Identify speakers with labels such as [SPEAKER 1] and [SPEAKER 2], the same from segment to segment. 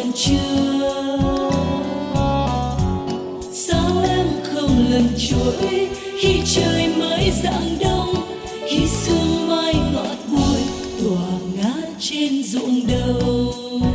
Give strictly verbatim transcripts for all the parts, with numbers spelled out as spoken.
[SPEAKER 1] lần chưa? Sao em không lần chuỗi khi trời mới rạng đông, khi sương mai ngọt bùi tỏa ngát trên ruộng đầu?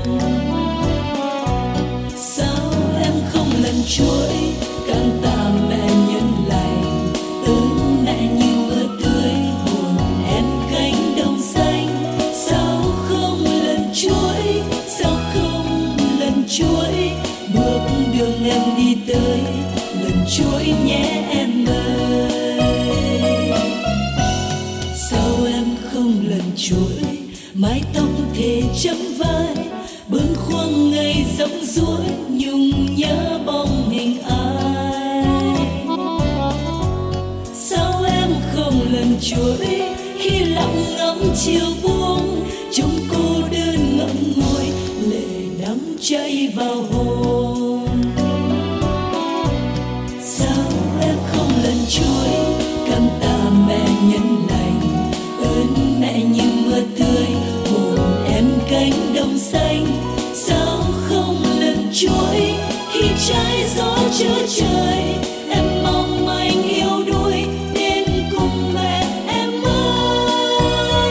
[SPEAKER 1] Sao em không lần chuỗi cảm tạ mẹ nhân lành, ơn mẹ như mưa tươi buồn em cánh đồng xanh? Sao không lần chuỗi, sao không lần chuỗi bước đường em đi tới, lần chuỗi nhé em ơi. Sao em không lần chuỗi mái tóc thề chấm vai, bâng khuâng ngày rộng rỗi nhung nhớ bóng hình ai? Sao em không lần chuỗi khi lặng ngắm chiều buông, chúng cô đơn ngậm ngùi lệ đắng chảy vào hồn? Sao em không lần chuỗi cảm tạ mẹ nhân lành, ơn mẹ như mưa tươi hồn em cánh đồng xanh? Sao không lần chuỗi khi trái gió chứa trời, em mong manh yêu đuổi đến cùng mẹ em ơi.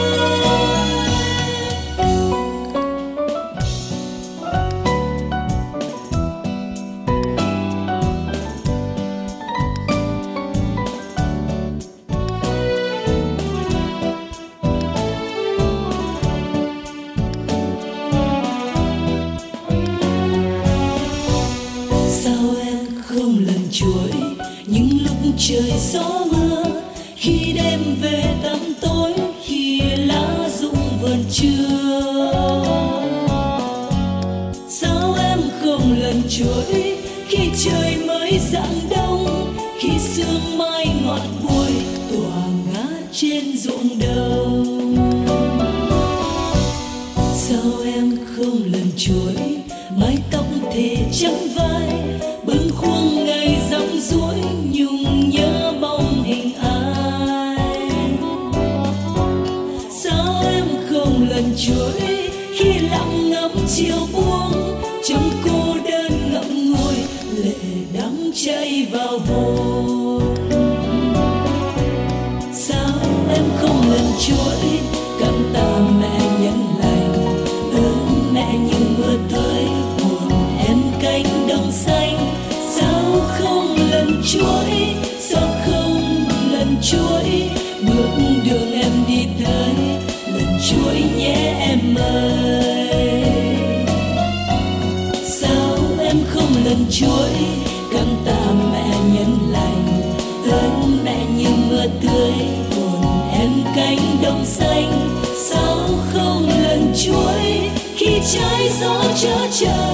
[SPEAKER 1] Sao em không lần chuỗi những lúc trời gió mưa, khi đêm về tăm tối, khi lá rụng vườn trưa? Sao em không lần chuỗi khi trời mới rạng đông, khi sương mai ngọt bùi tỏa ngát trên ruộng đầu? Sao em không lần chuỗi mái tóc thề chấm vai, bâng khuâng ngày rong ruổi nhung nhớ bóng hình ai? Sao em không lần chuỗi khi lặng ngắm chiều buông, trong cô đơn ngậm ngùi lệ đắng chảy vào hồn? Sao em không lần chuỗi cảm tạ mẹ nhân lành, ơn mẹ như mưa tươi buồn em cánh đồng xanh? Sao không lần chuỗi, sao không lần chuỗi bước đường em đi tới, lần chuỗi nhé em ơi. Sao em không lần chuỗi cảm tạ mẹ nhân lành, ơn mẹ như mưa tươi buồn em cánh đồng xanh? Sao không lần chuỗi khi trái gió chở trời,